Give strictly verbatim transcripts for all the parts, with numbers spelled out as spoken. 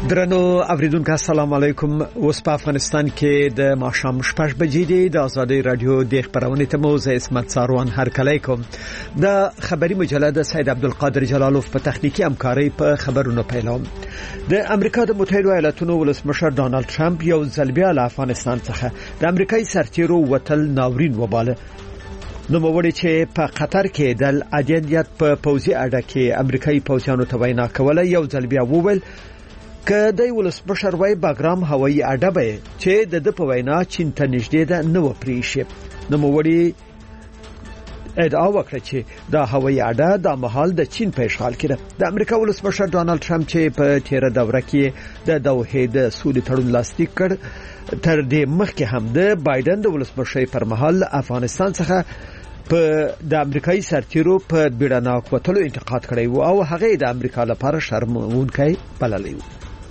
درنو اوریدونکو السلام علیکم. اوس په افغانستان کې د ماښام شپږ بجې دي. د آزادۍ رادیو د خبرونې ته مو زه اسمت ساروان هرکلی کوم. د خبري مجله د سید عبدالقادر جلالوف په تخنیکی همکاري په خبرونو پیلوم. د امریکا د متحده ایالاتونو ولسمشر ډانلډ ټرمپ یو ځل بیا له افغانستان څخه د امریکایي سرتیرو وتل ناورین وباله. نو موږ چې په قطر کې د عدالت په پوځي اډه کې امریکایي پوځیانو ته وینا کوله یو ځل بیا وویل که د ولسمشر وای باګرام هوایي اډه به چې د د په وینا چین ته نږدې ده نو پریشي. نو موږ ادعا وکړه چې د هوایي اډه د مهال د چین په اشغال کې ده. د امریکا ولسمشر ډانلډ ټرمپ چې په تیر دوره کې د دوحې د سولې تړون لاسلیک کړ تر دې مخکې هم د بایدن د ولسمشر پر مهال افغانستان څخه په د امریکایي سرتیرو په بیړناک وتلو انتقاد کړی و او هغه د امریکا لپاره شرمونکی بللی و.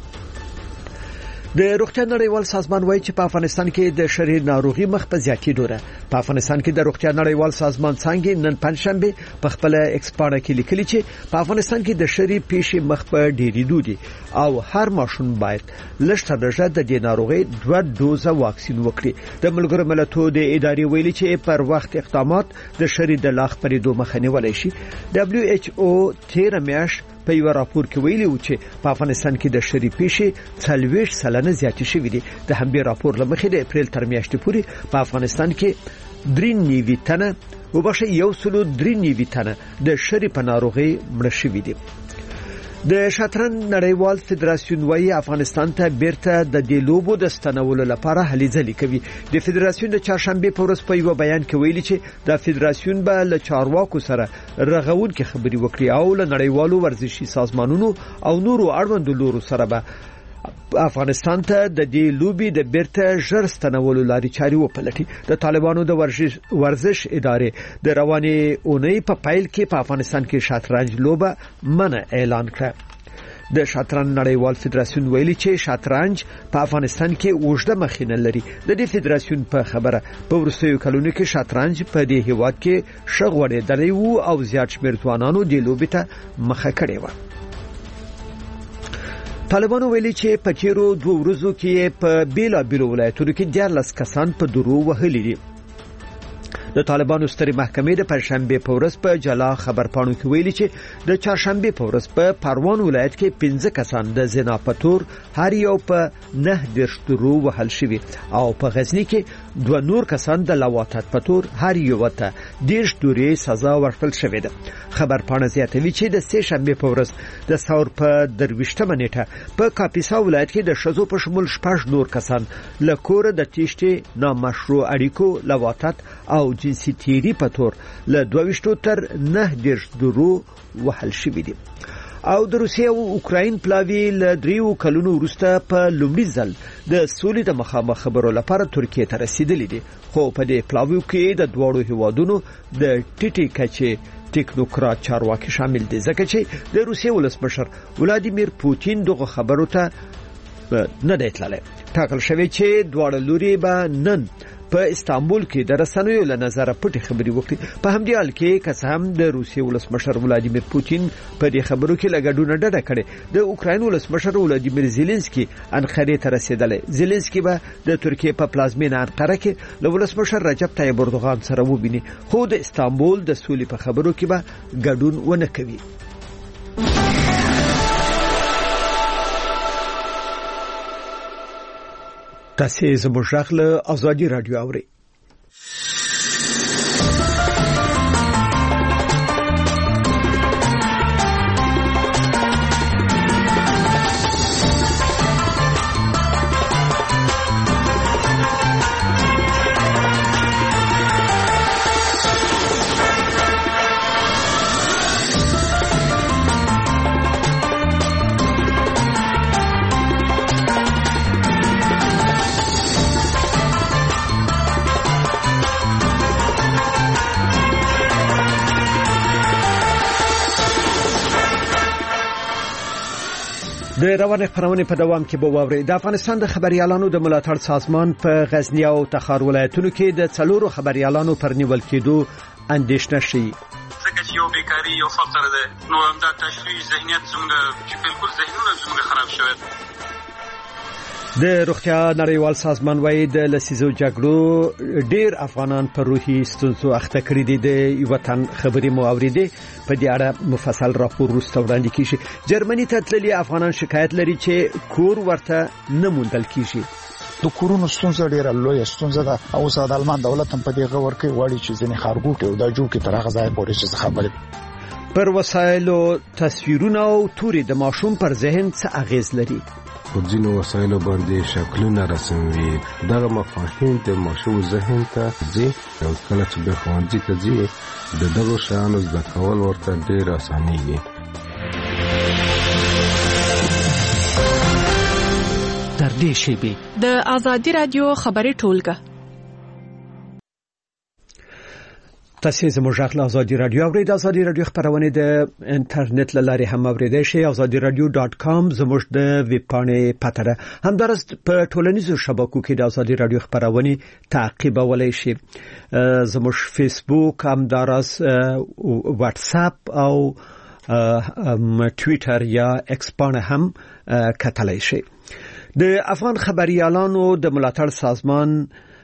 د روغتیا نړیوال سازمان وایي چې په افغانستان کې د شری ناروغي مخ په زیاتېدو ده. په افغانستان کې د روغتیا نړیوال سازمان څنګه نن پنځشنبه په خپل ایکسپاڼه کې لیکلي چې په افغانستان کې د شری پیښې مخ په ډېرېدو دي او هر ماشوم باید لږ تر د دې ناروغي دوه دوزه واکسین وکړي. د ملګرو ملتونو د ادارې ویلي چې پر وخت اقدامات د شری د لاغ پرېدو مخه نیولای شي. دبليو ایچ او تیر میاشت په یو راپور کې ویلي و چې په افغانستان کې د شری پیښې څلوېښت سلنه زیاتې شوې دي. د همدې راپور له مخې د اپریل تر میاشتې پورې په افغانستان کې درې نوي تنه وبښه یو سلو درې نوي تنه د شری په ناروغي مړه شوي دي. د شطرنج نړیوال فدراسیون وايي افغانستان ته بیرته د دې لوبو د ستنولو لپاره هلې ځلې کوي. د فدراسیون د چهارشنبه په ورځ په یو بیان کې ویلي چې د فدراسیون به له چارواکو سره رغونکې خبرې وکړي او له نړیوالو ورزشي سازمانونو او نورو اړوندو لورو سره به افغانستان ته د دې لوبي د بیرته ژر ستنولو لارې چارې وپلټي. د طالبانو د ورزش ورزش ادارې د روانې اونۍ په پایل کې په افغانستان کې شطرنج لوبه منع اعلان کړه. د شطرنج نړیوال فدراسیون ویلي چې شطرنج په افغانستان کې اوږده مخینه لري. د دې فدراسیون په خبره په وروستیو کلونو کې شطرنج په دې هیواد کې شغوړېدلی وو او زیات شمېر ځوانانو دې لوبې ته مخه کړې وه. طالبانو ویلي چې په تیرو دوه ورځو کې په بیلا بیلو ولایتونو کې دیارلس کسان په درو وهلي دي. د طالبانو سترې محکمې د پنځشنبه په ورځ په جلا خبرپاڼو کې ویلي چې د چهارشنبه په ورځ په پروان ولایت کې پنځه کسان د زنا په تور هر یو په نه درش درو وهل شوي او په غزنی کې دوه نور کسان د لواطت په تور هر یو ته دیرش دورې سزا ورکړل شوې ده. خبرپاڼه زیاتوي چې د سه شنبه په ورځ د ثور په درويشتمه نیټه په کاپیسا ولایت کې د شذو په شمول شپږ نور کسان له کور د تیشتي نامشروع اړیکو لواطت او جنسي تیری په تور له دوه تر نه دیرش درو وهل شوي دي. او د روسیې او اوکراین پلاوی له دریو کلونو وروسته په لومړي ځل د سولې د مخامخ خبرو لپاره ترکیه ته رسیدلې دي. خو په دې پلاوی کې د دوړو هیوادونو د ټیټي کچې ټیکنوکرات چارواکي شامل دي ځکه چې د روسیې ولسمشر ولادیمیر پوتین دغه خبرو ته نه دی تللی. ټاکل شوی چې دواړه لوري به نن په استانبول کې د رسنیو له نظر پټي خبري وکړي. په همدې حال کې که څه هم د روسیې ولسمشر ولادیمیر پوتین په دې خبرو کې لګډونه ډډه کړې. د اوکراین ولسمشر ولادیمیر زيلنسکي انقره ته رسیدلی. زيلنسکي به د ترکیه په پلازمینه انقره کې له ولسمشر رجب طیب اردوغان سره وبیني خو د استانبول د سولې په خبرو کې به ګډون ونه کوي. تاسې زموږ غږ له آزادي رادیو اورئ. د روانه خبرونه په دوام کې به واوري. د افغانستان د خبريالانو د ملاتړ سازمان په غزنی او تخار ولایتونو کې د څلورو خبريالانو پر نیول کېدو اندېښنه شي. ځکه چې یو بیکاری یو فقر ده نو همدا تشویش ذهنیت څنګه چې بالکل ذهنونه څنګه خراب شوی د روغتیا نړیوال سازمان وايي د لسیزو جګړو ډیر افغانان په روحي ستونزو اخته کړي دي. د وطن خبري مو اوریدي په دې اړه مفصل راپور وروسته وړاندې کیږي. جرمني ته تللي افغانان شکایت لري چې کور ورته نه موندل کیږي. د کورونو ستونزه ډیره لویه ستونزه ده او اوس د آلمان دولت هم په دې غوړ کې وړي چې ځینې خارګو کې او د جو کې تر هغه ځای پورې چې خبرې پر وسایلو تصویرونه او توري د ماشوم پر ذهن څه اغیز لري. په ځینو وسایلو باندې شکلونه رسموي. دغه مفاهیم د ماشوم ذهن ته ځي او کله چې به ښوونځي ته ځي د دغو شیانو زده کول ورته ډېر اسانېږي. در دې شیبې د آزادي رادیو خبري ټولګه تاسو زموږ غږ له آزادي رادیو اورئ. د آزادي رادیو خبرونه د انټرنیټ له لارې هم اوریدئ شئ. آزادي رادیو ډاټ کام زموږ د ویب پاڼې پته. همدارس په ټولنیزو شبکو کې د آزادي رادیو خبرونه تعقیبولای شئ. زموږ فیسبوک، همدارس واتس اپ او ټویټر یا ایکس پاڼه هم کتلای شئ. د افغان خبريالانو د ملاتړ سازمان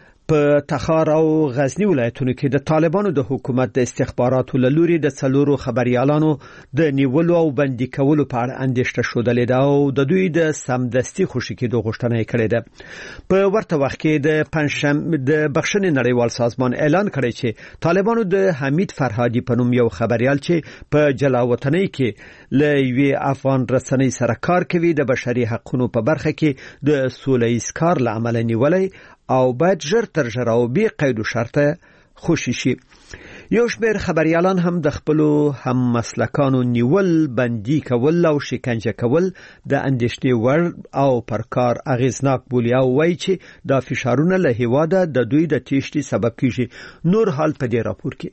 په تخار او غزنی ولایتونو کې د طالبانو د حکومت د استخباراتو لوري د څلورو خبريالانو د نیولو او بندي کولو په اړه اندېښنه شودلې ده او د دوی د سمدستي خوشي کېدو غوښتنه کړې ده. په ورته وخت کې د پنځشنبه د بخښنې نړیوال سازمان اعلان کړی چې طالبانو د حمید فرهادي په نوم یو خبريال چې په جلاوطنۍ کې له یوې افغان رسنۍ سره کار کوي د بشري حقوقو په برخه کې د سوله‌ایز کار لامل نیولای او باید ژر تر ژره او بې قید و شرطه خوشي شي. یو شمېر خبريالان هم د خپلو هم مسلکانو نیول، بندي کول او شکنجه کول د اندېښنې وړ او پر کار اغیزناک بولي او وایي چې دا فشارونه له هیواده د دوی د تېښتې سبب کیږي. نور حال په دې راپور کې.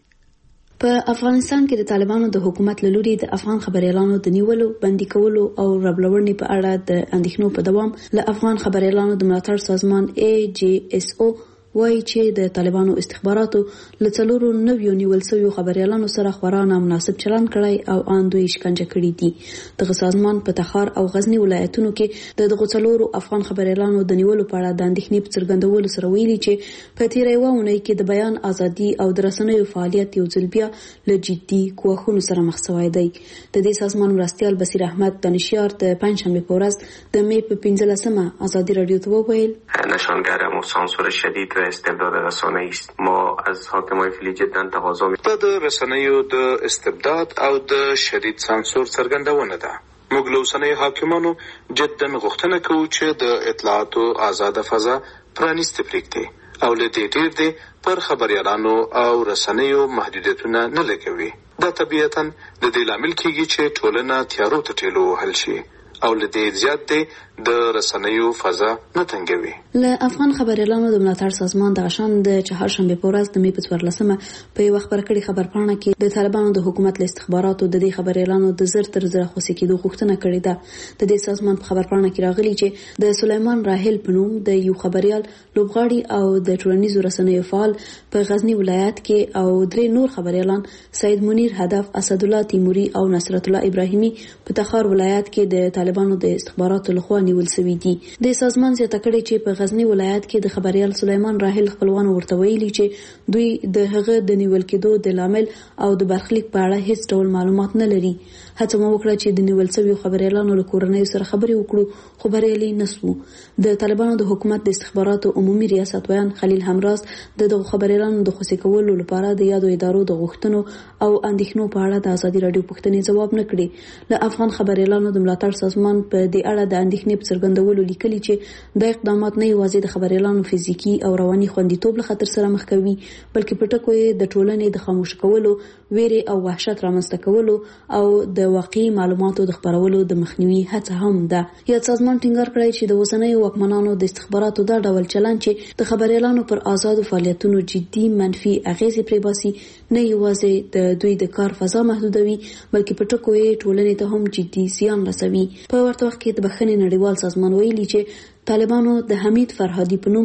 په افغانستان کې د طالبانو د حکومت لوري د افغان خبريالانو د نیولو، بندي کولو او ربړونې په اړه د اندېښنو په دوام له افغان خبريالانو د ملاتړ سازمان ای جی اس او وایي چې د طالبانو استخباراتو له څلورو نویو نیول شویو خبريالانو سره خورا نامناسب چلند کړی او ان دوی شکنجه کړي دي. دغه سازمان په تخار او غزنی ولایتونو کې د دغه څلورو افغان خبريالانو د نیولو په اړه د اندېښنې په څرګندولو سره ویلي چې په تیرې وونه کې د بیان ازادي او د رسنیو فعالیت یو ځل بیا له جدي کوښښونو سره مخ شوی دی. د دې سازمان مرستیال بصیر احمد دانشیار د پنځشنبه په ورځ د می په پنځلسمه آزادی رادیو ته وویل نشانگر سانسور شدید و استبداد رسانه‌ای است. ما از حاکمان فعلی جدا تقاضا می‌کنیم د رسنیو د استبداد او د شدید سانسور څرګندونه ده. موږ له اوسنیو حاکمانو جدا غوښتنه کوو چې د اطلاعاتو آزاده فضا پرانیسته پرېږدي او له دې ډېر دې پر خبريالانو او رسنیو محدودیتونه نه لګوي. دا طبیعتاً د دې لامل کېږي چې ټولنه تیارو ته ټیلو وهل شي او له دې زیات دی د رسنیو فضا نه تنګوي. له افغان خبريالانو د ملاتړ سازمان د غشن د چهارشنبه په ورځ د می په څوارلسمه په یو خبر کړي خبرپاڼه کې د طالبانو د حکومت له استخباراتو د دې خبريالانو د زر تر زر خوسي کېدو غوښتنه کړې ده. د دې سازمان په خبرپاڼه کې راغلي چې د سليمان راهل په نوم د یو خبريال لوبغاړي او د ټولنیزو رسنیو فعال په غزنی ولایت کې او درې نور خبريالان سید منیر هدف، اسد الله تیموري او نصرت الله ابراهیمی په تخار ولایت کې د طالبانو د استخباراتو لخوا نیول شوی دي. د سازمان زیاته کړي چې په غزنی ولایت کې د خبريال سليمان راهل خپلوان ورته ویلي چې دوی د هغه د نیول کېدو د لامل او د برخلیک په اړه هیڅ ډول معلومات نه لري. هڅه مو وکړه چې د نیول شویو خبريالانو له کورنۍ سره خبرې وکړو خو بریالي نشو. د طالبانو د حکومت د استخباراتو عمومي ریاست ویان خلیل همراز د دغه خبريالانو د خوشي کولو لپاره د یادو ادارو د غوښتنو او اندېښنو په اړه د آزادي رادیو پوښتنې جواب نه کړي. له افغان خبريالانو د ملاتړ سازمان په دې اړه د اندېښنې په څرګندولو لیکلي چې د اقدامات نه یوازې د خبريالانو فزیکی او رواني خوندیتوب له خطر سره مخ کوي بلکې په ټکو یې د ټولنې د خاموش کولو، ویره او وحشت رامنځته کولو او د واقعي معلوماتو د خبرولو د مخنیوي هڅه هم ده. یا سازمان ټینګار کړی چې د اوسنیو واکمنانو د استخباراتو دا ډول چلند چې د خبريالانو پر آزادو فعالیتونو جدي منفي اغیزې پرې باسي نه یوازې د دوی د کار فضا محدودوي بلکې په ټکو یې ټولنې ته هم جدي زیان رسوي. په ورته وخت کې د بخښنې نړیوال سازمان ویلي چې طالبانو د حمید فرهادي په نوم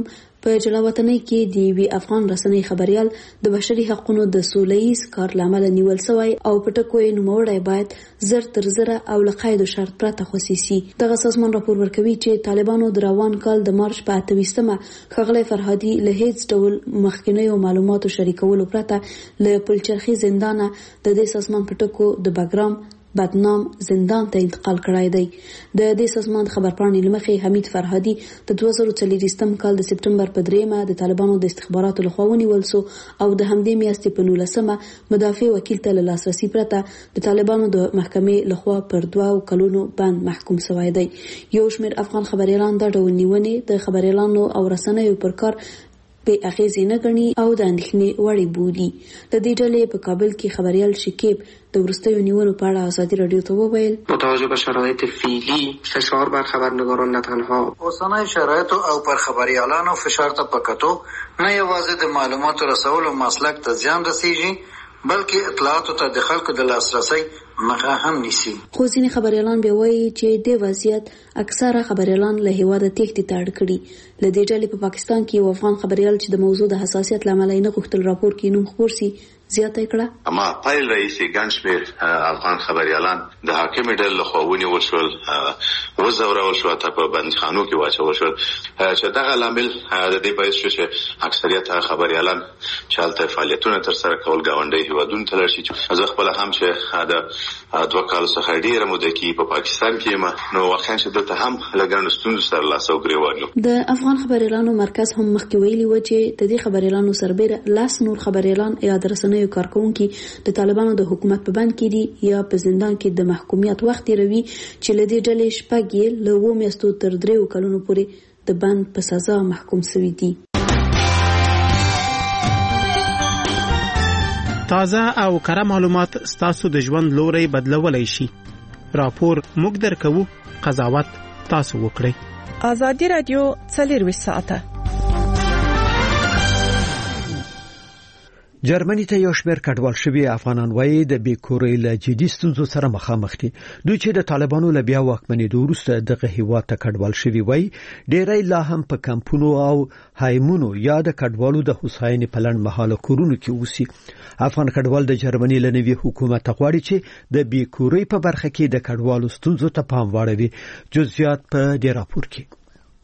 په جلاوطنۍ کې د یوې افغان رسنۍ خبريال د بشري حقوقو د سولهییز کار لامل نیول شوی او په ټکو یې نوموړی باید زر تر زره او لقاید شرط پرته خصيصي. دغه سازمان راپور ورکوي چې طالبانو د روان کال د مارچ په اتويستمه خغلی فرهادي له هیڅ ډول مخکینیو معلوماتو شریکولو پرته له پلچرخي زندانه د دې سازمان په ټکو د بګرام بدنام زندان ته انتقال کړای دی. د دې سازمان خبرپاڼې لمخې حمید فرهادي د دوه زره څلوېښتم کال د سپټمبر په دریمه د طالبانو د استخباراتو لخوا ونیول شو او د همدې میاشتې په نولسمه مدافع وکیل ته له لاسرسي پرته د طالبانو د محکمې لخوا پر دوه کلونو بند محکوم شوی دی. یو شمېر افغان خبريالان د ډول نیونې د خبريالانو او رسنیو پر کار په اغیزې نه غني او د اندېښنې وړ بولي. د دې ډلې په کابل کې خبريال شکیب د ورستیو نیولو په اړه ازادي رادیو ته وویل با توجه به شرایط فعلی فشار بر خبرنگاران نه تنها اوسنۍ شرایط او پر خبريالانو فشار ته پکتو نه یوازې د معلوماتو رسولو مسلک ته زیان رسیږي بلکې اطلاعاتو ته د خلکو د لاسرسي مخه هم نیسي. خو ځینې خبريالان به وایي چې د وضعیت اکثره خبريالان له هیواده تېښتې ته اړ کړي. له دې ډلې په پاکستان کې یو افغان خبريال چې د موضوع د حساسیت لامل نه غوښتل راپور کې نوم خپور سي زیاته کړه. اما پایل رئیس ګنشمیر افغان خبريالان د حاکم ډلې له خوا ونیول شول وزورول شو ته په بندخانو کې واچول شول چې دغه لامل د دې باعث شو چې اکثریت خبريالان چالتر فعالیتونه تر سره کول گاونډي هیوادونو ته لري. چې زه خپل هم چې د دوه کال څخه ډیره موده کې په پاکستان کې ما نو واقعا چې دلته هم لګان ستونزې سره لاس او ګریوان. د افغان خبريالانو مرکز هم مخکې ویلي و چې د دې خبريالانو سربېره لاس نور خبريالان یا درسنۍ کارکونکي د طالبانو د حکومت په بند کې دي یا په زندان کې د محکومیت وخت تیروي چې له دې ډلې شپږ یې له اوو میاشتو تر دریو کلونو پورې د بند په سزا محکوم شوي دي. تازه او کره معلومات ستاسو د ژوند لوري بدلولای شي. راپور موږ درکوو، قضاوت تاسو وکړئ. ازادي رادیو څلورویشت ساعته جرمني ته یو شمېر کډوال شوي افغانان وایي د بیکورۍ له جدي ستونزو سره مخامخ دي. دوی چې د طالبانو له بیا واکمنېدو وروسته دغه هیواد ته کډوال شوي وایي ډېری لا هم په کمپونو او هایمونو یا د کډوالو د هوساینې په لنډمهاله کورونو کې اوسي. افغان کډوال د جرمني له نوي حکومت غواړي چې د بیکورۍ په برخه کې د کډوالو ستونزو ته پام واړوي. جزئیات په دې راپور کې.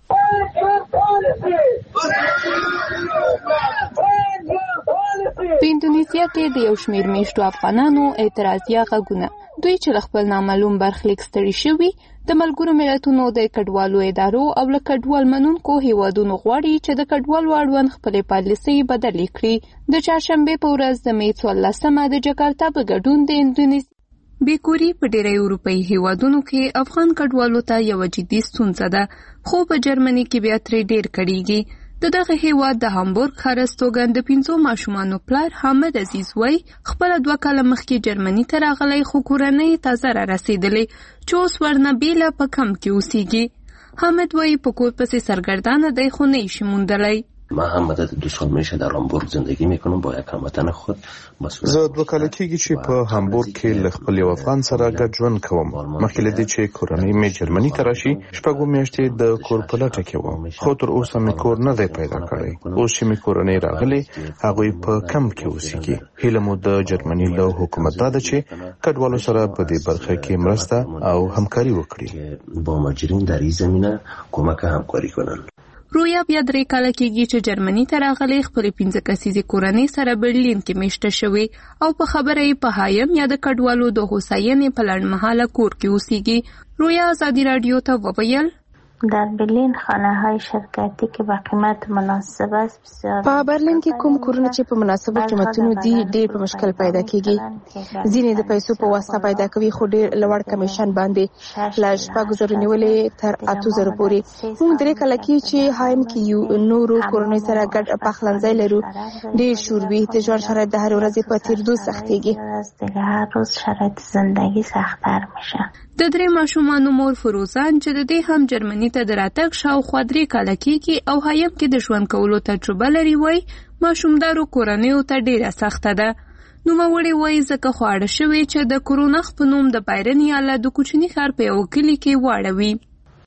په اندونیزیا کې د یو شمېر میشتو افغانانو اعتراضیه غږونه دوی چې خپل نامعلوم برخلیک ستړي شوي د ملګرو ملتونو د کډوالو ادارو او له کډوال منونکو هیوادونو غواړي چې د کډوالو اړوند خپلې پالیسۍ بدلې کړي. د چهارشنبې په ورځ د مې څوارلسمه د جکارتا په ګډون د اندونیزیا بیکوري په ډېری اروپایي هیوادونو کې افغان کډوالو ته یو جدي ستونزه ده، خو په جرمني کې بیا ترې ډېر کړيږي. د دغه هیواد د هامبورګ ښار استوګن د پنځو ماشومانو پلار حامد عزیز وای خپل دوه کاله مخکې جرمني ته راغلی خو کورنۍ تازه را رسېدلې چې اوس ورنه بیله په کم کې اوسیږي. حامد وای په کور پسې سرگردانه دی خو نه یې موندلی. ما هم مدت دو سال میشه در هامبورگ زندگی میکنم با یک هموطن خود. زه دوه کاله کېږي چې په هامبورګ کې له خپل یو افغان سره ګډ ژوند کوم. مخکې له دې چې کورنۍ مې جرمني ته راشي شپږ میاشتې د کور په لټه کې وم، خو تر اوسه مې کور نه دی پیدا کړی. اوس چې مې کورنۍ راغلي هغوی په کم کې اوسېږي. هیله مو د جرمني له حکومت دا ده چې کډوالو سره په دې برخه کې مرسته او همکاري وکړي. با مهاجرین در این زمینه کمک همکاری کنن. رویا بیا درې کاله کېږي چې جرمني ته راغلی خپلې پنځه کسیزې کورنۍ سره برلین کې میشته شوې او په خبره یې په هایم یا د کډوالو د هوساینې په لنډمهاله کور کې اوسیږي. رویا ازادي رادیو ته وویل در برلین خانه های شرکتی که با قیمت مناسب است بسیار. په برلین کې کوم کورونه چې په مناسبو قیمتونو دي ډېر په مشکل پیدا کیږي. ځینې د پیسو په واسطه پیدا کوي خو ډېر لوړ کمیشن باندې لا شپږ زره نیولې تر اته زره پورې. موږ درې کاله کې چې هایم کې یو نورو کورنۍ سره ګډ پخلنځی لرو. ډېر شوربي د ژوند شرایط د هر ورځې په تیریدو سختېږي. هر روز شرایط زندگی سخت‌تر میشه. د درې ماشومانو مور فروزان چې د دې هم جرمني ته د راتګ شاوخوا درې کاله کېږي او هایم کې د ژوند کولو تجربه لري وای ماشومدارو کورنیو ته ډېره سخته ده. نوموړې وای ځکه خواړه شوې چې د کورونخ په نوم د بایرن ایالت د کوچني ښار په یو کلي کې واړوي.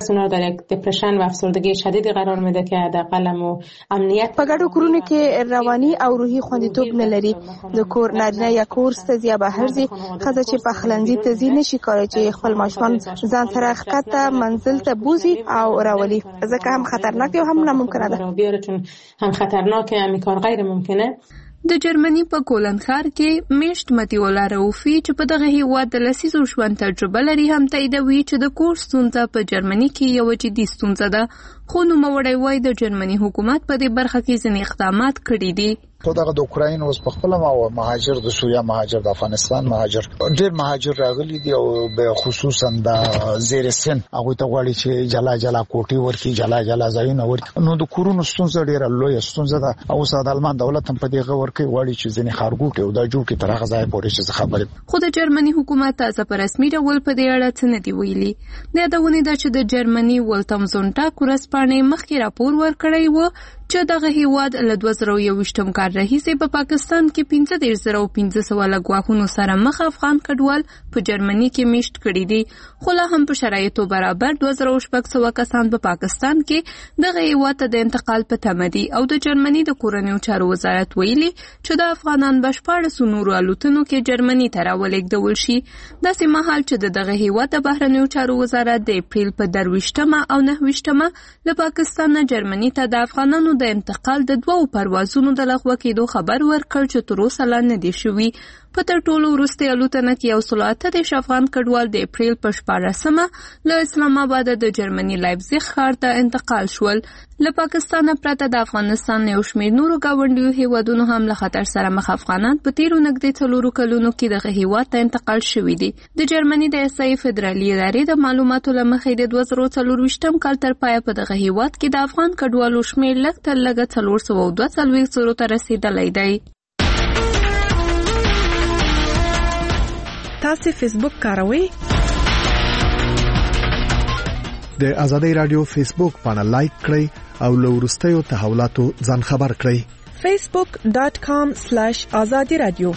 اونا در یک دپرشن و افسردگی شدید قرار میده که حداقل مو امنیت په ګډو کورونو کې رواني او روحي خوندیتوب نه لري. د کور نارینه یا کور ستزیا بهر ځي، ښځه چې په خلنځي ته ځي نشي کولای چې خپل ماشومان ځان سره ښکته منزل ته بوزي او راولي، ځکه هم خطرناک او هم ناممکنه ده. بیاره چون هم خطرناکه، هم کار غیر ممکنه. د جرمني په کولن ښار کې میشت متیولا روفي چې په دغه هیواد د لسیزو ژوند تجربه لري هم تاییدوي چې د کور ستونزه په جرمني کې یو جدي ستونزه ده، خو نوموړی وایي د جرمني حکومت په دې برخه کې ځینې اقدامات کړي دي. ته دغه د اوکراین اوس په خپل ما مهاجر د سوریه مهاجر د افغانستان مهاجر ډېر مهاجر راغلي دي او به خصوصا د زیر سن هغه ته غواړي چې جلا جلا کوټي ورکی جلا جلا ځایونه ورکی. نو د کورونو ستونزه ډېره لویه ستونزه ده او ساده المان دولت هم په دې غوړ کې غواړي چې ځینې خارګو کې او د جوړ کې ترغه ځای پورې چې خبره. خو د جرمني حکومت تازه په رسمي ډول په دې اړه څه نه دی ویلي. د یادونې ده چې د جرمني ولتمزونټا کورسپانډي مخکې راپور ورکړی و چې دغه هیواد له دوه زره یوویشتم کال راهیسې په پاکستان کې پنځه دېرش زره او پنځه سوه له ګواښونو سره مخ افغان کډوال په جرمني کې میشت کړي دي، خو لا هم په شرایطو برابر دوه زره شپږ سوه کسان په پاکستان کې دغه هیواد ته د انتقال په تمه دي. او د جرمني د کورنیو چارو وزارت ویلي چې د افغانان په شپاړسو نورو الوتنو کې جرمني ته راولېږدول شي. داسې مهال چې د دغه هیواد د بهرنیو چارو وزارت د اپریل په درویشتمه او نهویشتمه له پاکستان نه جرمني ته د افغانانو د انتقال د دوو پروازونو د لغوه کېدو خبر ورکړ چې تر اوسه لا نه دی شوي. په تر ټولو وروستۍ الوتنه کې یو سل اته دېرش افغان کډوال د اپریل په شپاړلسمه له اسلام آباد د جرمني لایپزیګ ښار ته انتقال شول. له پاکستانه پرته د افغانستان یو شمېر نورو ګاونډیو هیوادونو هم له خطر سره مخ افغانان په تیرو نږدې څلورو کلونو کې دغه هیواد ته انتقال شوي دي. د جرمني د اسای فدرالي ادارې د معلوماتو له مخې د دوه زره څلورویشتم کال تر پایه په دغه هیواد کې د افغان کډوالو شمېر لږ تر لږه څلور سوه او دوه څلوېښت زرو ته رسېدلی دی. تاسو فیسبوک کاروئ؟ د ازادي رادیو فیسبوک باندې لایک کړئ او له وروستیو تحولاتو ځان خبر کړئ. facebook dot com slash azadi radio.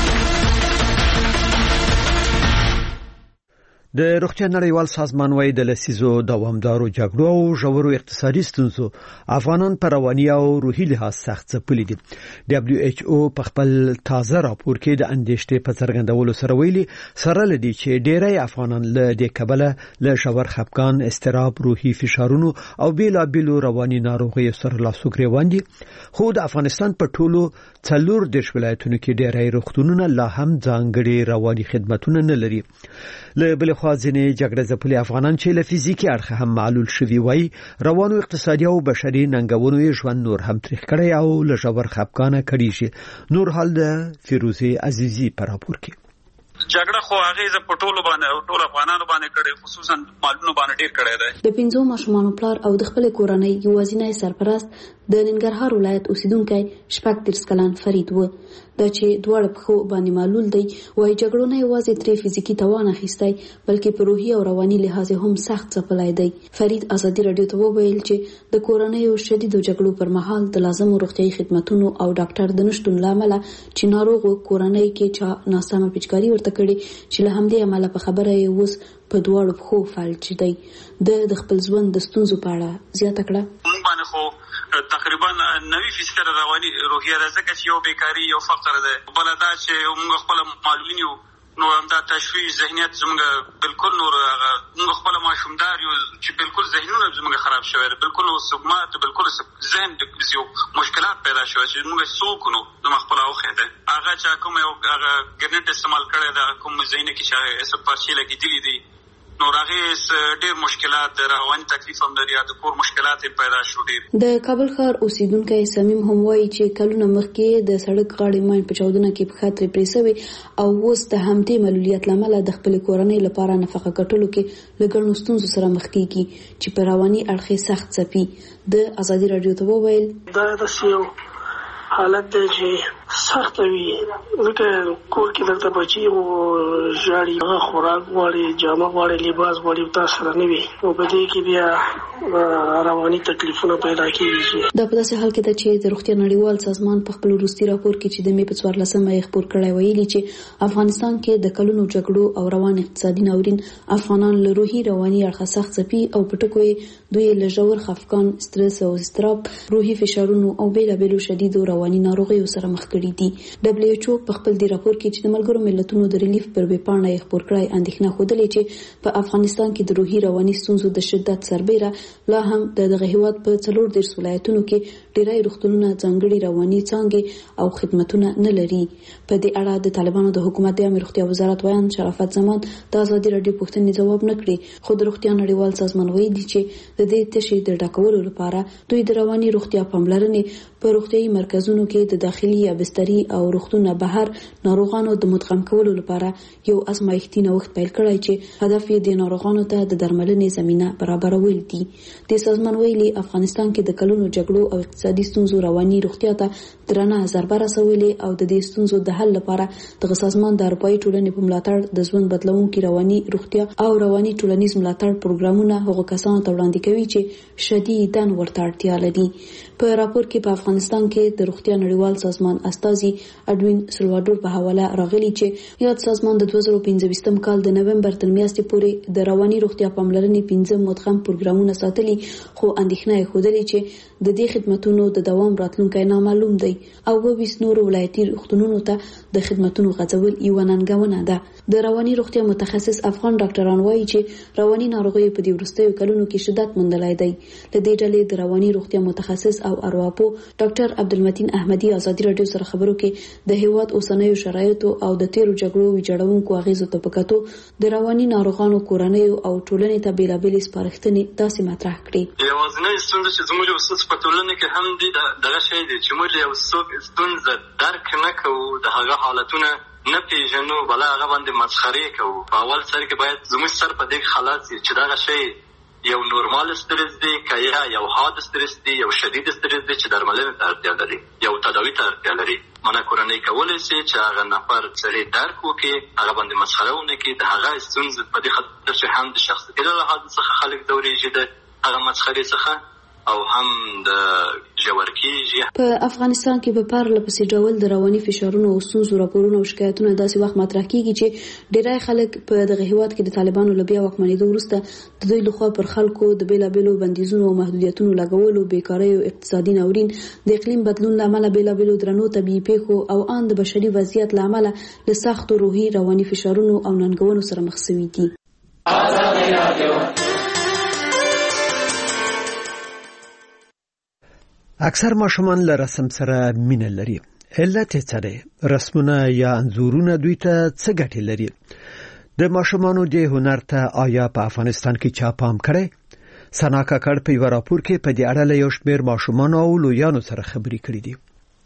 د روغتیا نړیوال سازمان وايي د لسیزو دوامدارو جګړو او ژورو اقتصادي ستونزو افغانان پر رواني او روحي لحاظ سخت ځپلي دي. دبليو ایچ او په خپل تازه راپور کې د اندېښنې په څرګندولو سره ویلي سره لدی چې ډېری افغانان له دې کبله له ژور خپګان، اضطراب، روحي فشارونو او بیلابیلو رواني ناروغیو سره لاس ګریوان دي. خو د افغانستان په ټولو څلور دیرش ولایتونو کې ډېری روغتونونه لا هم ځانګړي رواني خدماتونه نه لري. له بل خوا ځینې جګړه ځپلي افغانان چې له فزیکي اړخه هم معلول شوي وای روانو اقتصادي او بشري ننګونو یې ژوند نور هم تریخ کړی او له ژور خپګانه کړي شي. نور حال د فیروزي عزیزي په راپور کې. جګړه خو هغه ز په ټولو باندې ټول افغانانو باندې کړي، خصوصا مالونو باندې ډیر کړي دی. د پنځو ماشومانو پلار او د خپل کورنۍ یوازینی سرپرست د ننګرهار ولایت اوسیدونکی شپږ دیرش کلن فرید و. دا چې دواړه په خو باندې معلول دی وای جګړو نه یوازې ترې فزیکی توان اخیستی بلکې په روحي او رواني لحاظ هم سخت ځپلای دی. فرید ازادي رادیو ته وویل چې د کورنۍ او شدیدو جګړو پر مهال د لازمو روغتیايي خدماتونو او ډاکټر د نشټون لامل چې ناروغ کورنۍ کې چا ناسمه پیچکاری ورته کړي چې له همدې عمله په خبره یې اوس په دواړو خو فالچ دی. د خپل ژوند د ستونزو په اړه زیاته کړه. مونږ باندې خو تقریبا نوي فیصد رواني روحیه راځکه چې یو بیکاری یو فقر ده، بل دا چې موږ خپل معلولین یو نو هم دا تشویش ذهنیت زموږ بالکل نور موږ خپل ماشومدار یو چې بالکل ذهنونه زموږ خراب شوی دی، بالکل سقمات بالکل ذهن د یو مشکلات پیدا شوی چې موږ څوک نو د خپل اوخه ده هغه چې کوم یو هغه ګرنټ استعمال کړی دا کوم ذهن کې چې اس په شي لګیدلی دي نو راغې ډېر مشکلات رواني تکلیف هم لري، د کور مشکلات پیدا شو دي. د کابل ښار اوسیدونکو سمیم هم وایي چې کلونه مخکې د سړک غاړې ماین په چاودنه کې په خاطر پریسوي او اوس د همدې معلولیت لامل د خپل کورنۍ لپاره نفقه ګټلو کې لګړنو ستونزو سره مخ کیږي چې په رواني اړخ سخت ځپي. د ازادي رادیو ته وویل دا د سیو حالت دی چې سخت وي ځکه کور کې درته بچي او ژاړي خوراک غواړي جامه غواړي لباس غواړي تاسو سره نه وي او په دې کې بیا رواني تکلیفونه پیدا کیږي. دا په داسې حال کې ده چې د روغتیا نړیوال سازمان په خپل وروستي راپور کې چې د مې په څوارلسمه یې خپور کړی ویلي چې افغانستان کې د کلونو جګړو او روان اقتصادي ناورین افغانان له روحي رواني اړخه سخت ځپي او په ټکو یې دوی له ژور خفګان سترس او اضطراب روحي فشارونو او بیلابیلو شدیدو رواني ناروغیو سره مخ کړي دي. دبليو ایچ او په خپل دی راپور کې چې د ملګرو ملتونو د ریلیف پر ویبپاڼه یې خپور کړی اندېښنه ښودلې چې په افغانستان کې د روحي رواني ستونزو د شدت سربېره لا هم د دغه هیواد په څلور دېرش ولایتونو کې ډېری روغتونونه ځانګړي رواني څانګې او خدمتونه نه لري. په دې اړه د طالبانو د حکومت د امر روغتیا وزارت ویان شرافت زمان د ازادي راډیو پوښتنې ځواب نه کړی، خو د روغتیا نړیوال سازمان ویلي چې د دې تشې د ډاکولو لپاره دوی د رواني روغتیا پاملرنې په روغتیايي مرکزونو کې د داخلي یا بستري او روغتونه بهر ناروغانو د مدغم کولو لپاره یو ازمایښتي نوښت پیل کړی چې هدف یې د ناروغانو ته د درملنې زمينه برابرول دي. د سازمان ویلي افغانستان کې د کلونو جګړو او اقتصادي ستونزو رواني روغتیا ته درنه ضربه رسولې او د دې ستونزو د حل لپاره د سازمان د اروپאי ټولنې په ملاتړ د ژوند بدلونکو رواني روغتیا او رواني ټولنیز ملاتړ پروګرامونه هغو کسانو ته وړاندې کوي چې شدیداً ورته اړتیا لري. په راپور کې په افغانستان کې د روغتیا نړیوال سازمان استازي اډوین سلوادور په حواله راغلي چې یاد سازمان د دوه زره پنځه کال د نومبر تر میاشتې پورې د رواني روغتیا پاملرنې پنځه مدغم پروګرامونه ساتلي، خو اندېښنه یې ښودلې چې د دې خدماتونو د دوام راتلونکی نامعلوم دی او وبیس نور ولایتي روغتونونو ته د خدماتونو غځول یوه ننګونه ده. د رواني روغتیا متخصص افغان ډاکټران وایي چې رواني ناروغیو په دې وروستیو کلونو کې شدت موندلی دی. له دې ډلې د رواني روغتیا متخصص او ارواپو ډاکټر عبدالمتین احمدي ازادي راډیو سره خبرو کې د هیواد اوسنیو شرایطو او د تیرو جګړو ویجاړونکو اغیزو ته په کتو د رواني ناروغانو کورنیو او ټولنې ته بیلابېلې سپارښتنې داسې مطرح کړې. یوازینۍ ستونزه چې زموږ اوسس په ټولنه کې هم دي دغه شی دی چې موږ یو څوک ستونزه درک نه کوو، د هغه حالتونه نه پیژنو، بل هغه باندې مسخرې کوو. په اول سر کې باید زموږ سر په دې خلاص شي چې دغه شی یو نورمال استرس دی که یا یو حاد استرس دی، یو شدید استرس دی چې درملنې ته اړتیا لري، یو تداوي ته اړتیا لري. منه کورنۍ کولی شي چې هغه نفر سړی درک وکړي، هغه باندې مسخره ونه کړي، د هغه ستونزې په دې خاطر چې هم د شخصیتي له لحاظ څخه خلک ځورېږي د هغه مسخرې څخه او هم د ژور کېږي. په افغانستان کې په پرله پسې ډول د رواني فشارونو او ستونزو راپورونه او شکایتونه داسې وخت مطرح کیږي چې ډېری خلک په دغه هیواد کې د طالبانو له بیا واکمنېدو وروسته د دوی لخوا پر خلکو د بیلابیلو بندیزونو او محدودیتونو لګولو، بیکارۍ او اقتصادي ناورین، د اقلیم بدلون له امله بیلابیلو درنو طبیعي پیښو او ان د بشري وضعیت له امله له سختو روحي رواني فشارونو او ننګونو سره مخ شوي دي. اکثر ماشومان له رسم سره مینه لري. علت یې څه دی؟ رسمونه یا انځورونه دوی ته څه ګټې لري؟ د ماشومانو د هنر ته آیا په افغانستان کې چا پام کړی؟ سنا کاکړ په یو راپور کې په دې اړه له یو شمېر ماشومانو او لویانو سره خبرې کړې دي.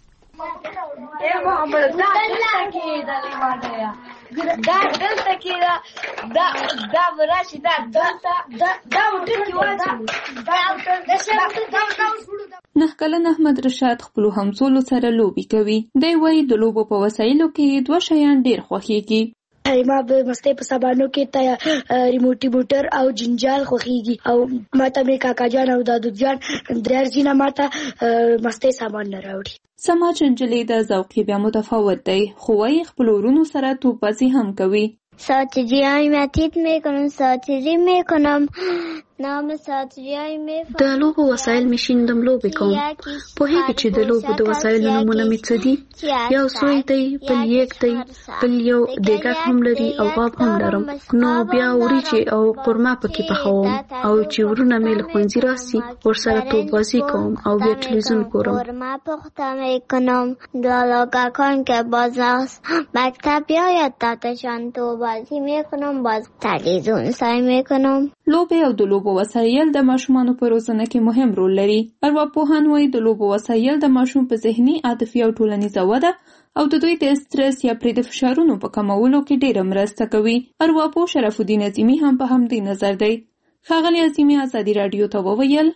دا دلته کې دا دا دا وراشي دا دلته دا دا وټل کې واچو دا دا نه کلن احمد رشاد خپل همزولو سره لوبي کوي. دی وایي د لوبو په وسایلو کې دوه شیان ډیر خوښیږي. ما به مستې په سبانو کې تا ریموټي موټر او جنجال خوخيږي او ماته مې کاکا جان او دادو جان درځینه ماته مستې سامان نه راوړي. سما چنجلې د ذوقي بیا متفاوت دی، خو وايي خپل ورونو سره توپازي هم کوي. ساتجیای ماتیت میکنم ساتجی میکنم نام ساتجیای میفهم. د لوبو وسایل مشین دم لوبې کوم. پوهیږي چې د لوبو د وسایلو نمونه می څه دي؟ یو سوی دی، بل یک دی، بل یو دیګک هم لري او غاب هم لرم. نو بیا وریجې او قورمه پکې پخوم او چې ورونه مې له ښوونځي راسي ورسره توپازي کوم او بیا تلویزیون ګورم. قورمه پخته میکنم دالوگا کن که باز مکتب بیاید تاتشان توپازی میکنم باز تلویزیون سعی میکنم. لوبې او د لوبو وسایل د ماشومانو په روزنه کې مهم رول لري. ارواپوهان وایي د لوبو وسایل د ماشوم په ذهني، عاطفي او ټولنیزه وده او د دوی د استرس یا پرې د فشارونو په کمولو کې ډېره مرسته کوي. ارواپوه شرف الدین عظیمي هم په همدې نظر دی. ښاغلي عظیمي ازادي راډیو ته وویل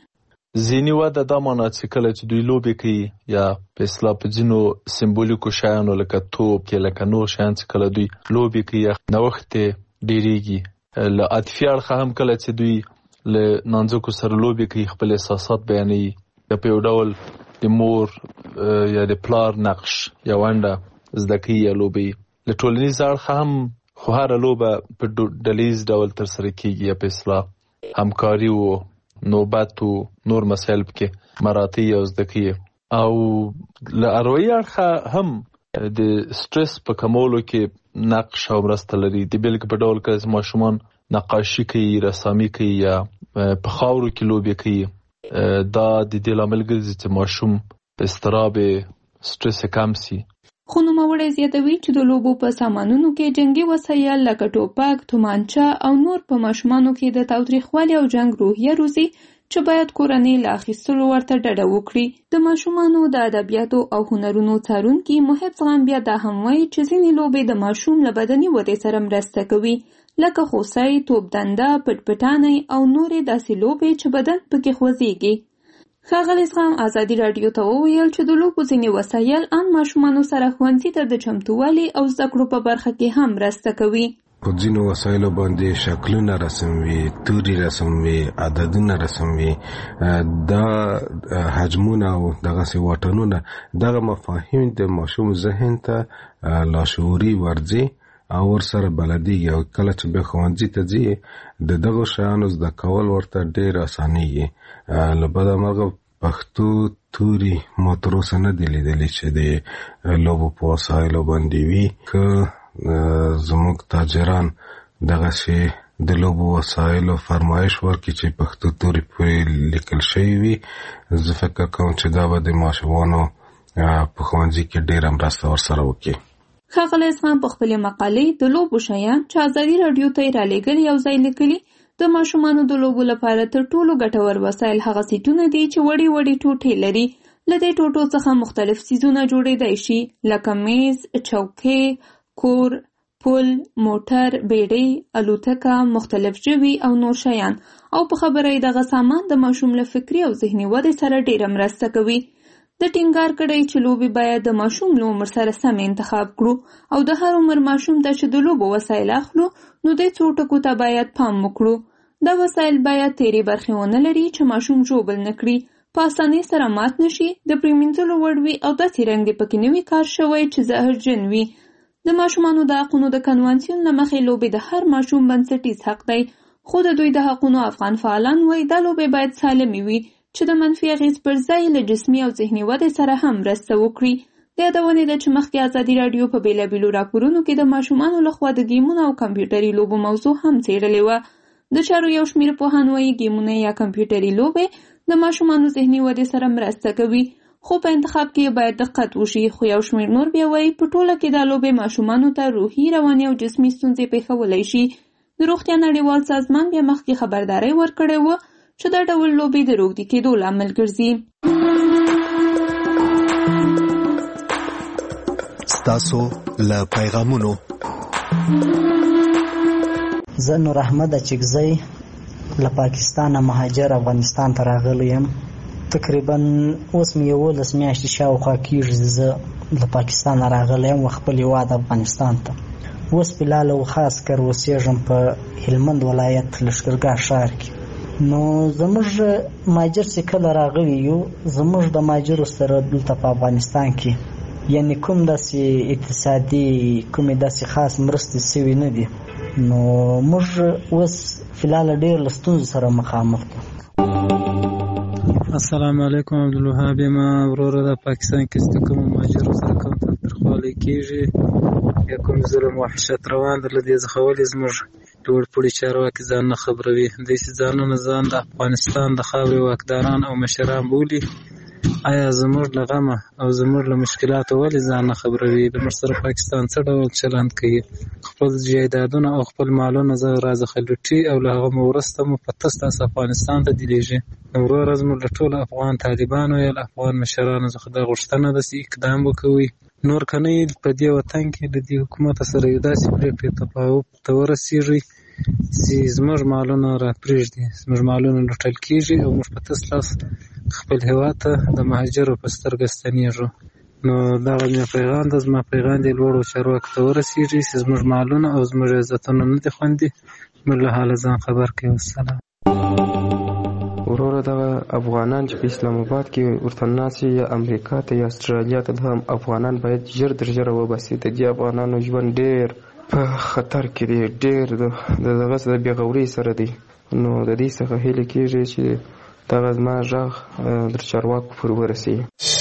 ځینې وده دا معنی چې کله چې دوی لوبې کوي یا په اصطلاح په ځینو سمبولیکو شیانو لکه توپ کې لکه نور شیان چې کله دوی لوبې کوي نوښت ډېریږي. له عاطفي اړخه هم کله چې دوی له نانځکو سره لوبې کوي خپل احساسات بیانوي یا په یو ډول د مور یا د پلار نقش یا ونډه زده کوي یا لوبې. له ټولنیز اړخه هم خو هره لوبه په ډلیز ډول ترسره کېږي یا په اصطلاح همکاري و نوبت و نور مسایل پکې مراعاتي او زده کوي. او له اروایي اړخه هم د سټرس په کمولو کې نقش او مرسته لري. د بیلګې په ډول کله چې ماشومان نقاشي کوي، رسامي کوي یا په خاورو کې لوبې کوي، دا د دې لامل ګرځي چې ماشوم اضطراب سټرس کم سي. خو نوموړی زیاتوي چې د لوبو په سامانونو کې جنگي وسایل لکه ټوپک، تومانچه او نور په ماشومانو کې د تاوتریخوالي او جنگ روحیه روزي چې باید کورنۍ له اخیستلو ورته ډډه وکړي. د ماشومانو د ادبیاتو او هنرونو څارونکي محب زغم بیا دا هم وایي چې ځینې لوبې د ماشوم له بدني ودې سره مرسته کوي لکه خوسۍ، توپدنده، پټپټانۍ او نورې داسې لوبې چې بدن پکې خوځېږي. ښاغلي زغم ازادي راډیو ته وویل چې د لوبو ځینې وسایل ان ماشومانو سره ښوونځي ته د چمتووالي او زده کړو په برخه کې هم مرسته کوي. په ځینو وسایلو باندې شکلونه رسم وي، توري رسم وي، عددونه رسم وي، دا حجمونه او دغسې واټنونه، دغه مفاهیم د ماشوم ذهن ته لاشعوري ورځي او ورسره بلدېږي او کله چې بیا ښوونځي ته ځي د دغو شیانو زده کول ورته ډېر اسانېږي. له بده مرغه پښتو توري ما تر اوسه نه دي لیدلي چې د لوبو په وسایلو باندې وي. که زموږ تاجران دغسې د لوبو وسایلو فرمایش ورکړي چې پښتو توري پورې لیکل شوي وي، زه فکر کوم چې دا به د ماشومانو په ښوونځي کې ډېره مرسته ورسره وکړي. ښاغلی زغم په خپلې مقالې د لوبو شیان چې ازادي راډیو ته یې رالیږلي یو ځای لیکلي د ماشومانو د لوبو لپاره تر ټولو ګټور وسایل هغه سیټونه دي چې وړې وړې ټوټې لري. له دې ټوټو څخه مختلف څیزونه جوړېدای شي لکه میز، چوکۍ، کور، پل، موټر، بیړۍ، الوتکه، مختلف ژوي او نور شیان. او په خبره یې دغه سامان د ماشوم له فکري او ذهني ودې سره ډېره مرسته کوي. د ټینګار کړی چې لوبې باید د ماشوم له عمر سره سم انتخاب کړو او د هر عمر ماشوم ته چې د لوبو وسایل اخلو نو د څو ټکو ته باید پام وکړو. دا وسایل باید تیرې برخې ونه لري چې ماشوم ژوبل نه کړي، په اسانۍ سره مات نشي، د پرېمینځلو وړ وي او داسې رنګ دې پکې نه وي کار شوی چې زهرجن وي. د ماشومانو د حقونو د کنوانسیون له مخې لوبې د هر ماشوم بنسټیز حق دی، خو د دوی د حقونو افغان فعالان وایي دا لوبې باید سالمې وي چې د منفي اغېز پر ځای له جسمي او ذهني ودې سره هم مرسته وکړي. د یادونې ده چې مخکې ازادي راډیو په بېلابېلو راپورونو کې د ماشومانو لخوا د ګیمونو او کمپیوټري لوبو موضوع هم څېړلې وه. د چارو یو شمېر پوهان وایي ګیمونه یا کمپیوټري لوبې د ماشومانو ذهني ودې سره مرسته کوي، خو په انتخاب کې باید دقت وشي. خو یو شمېر نور بیا وایي په ټوله کې دا لوبې ماشومانو ته روحي، رواني او جسمي ستونزې پېښولی شي. د روغتیا نړیوال سازمان بیا مخکې خبرداری ورکړی و چې دا ډول لوبې د روږدي کېدو لامل ګرځي. ستاسو له پیغامونو زه نور احمد اچکزی له پاکستانه مهاجر افغانستان ته راغلی یم. تقریبا اوس مې یولس میاشتې شاوخوا کېږي زه له پاکستانه راغلی یم و خپل هېواد افغانستان ته. اوس فلحال او خاص کر اوسېږم په هلمند ولایت لښکرګاه ښار کې. نو زموږ مهاجر چې کله راغلي یو زموږ د مهاجرو سره دلته په افغانستان کې یعنی کوم داسې اقتصادي کومې داسې خاص مرستې سوي نه دي. نو موږ اوس فلحال ډېر له ستونزو سره مخامخ یو. السلام علیکم عبدالوهاب یم. وروره د پاکستان کې چې کوم مهاجرو سره کوم تاوتریخوالی کېږي یا کوم ظلم وحشت روان دی له دې څخه ولې زموږ لوړ پوړي چارواکي ځان نه خبروي. داسې ځانونه ځان د افغانستان د خاورې واکداران او مشران بولي. آیا زموږ له غمه او زموږ له مشکلاتو ولې ځان نه خبروي؟ زموږ سره پاکستان څه ډول چلند کوي؟ خپل جایدادونه او خپل مالونه راڅخه لوټي او له هغه مو وروسته مو په تس تاس افغانستان ته دیلېږي. نو وروره زموږ له ټولو افغان طالبانو یا له افغان مشرانو څخه دا غوښتنه ده چې اقدام وکوي. نور که نه په دې وطن کې د دې حکومت سره یو داسې پرېکړې تفاهم ته ورسېږي چې زموږ مالونه راپرېږدي، زموږ مالونه لوټل کېږي او موږ په تس لاس خپل هېواد ته د مهاجرو په سترګه ستنېږو. نو دغه مې پیغام ده، زما پیغام دې لوړو چارواکو ته ورسېږي چې زموږ مالونه او زموږ عزتونه نه دي خوندي. موږ له حاله ځان خبر کړئ. والسلام. وروره دغه افغانان چې په اسلام آباد کې ورته ناست یا امریکا ته یا استرالیا ته، هم افغانان باید ژر تر ژره وباسي. د دې افغانانو ژوند ډېر په خطر کې دی، ډېر د دغه د بېغورۍ سره دی. نو د دې څخه هیله کېږي چې دغه زما غږ در چارواکو پورې ورسېږي.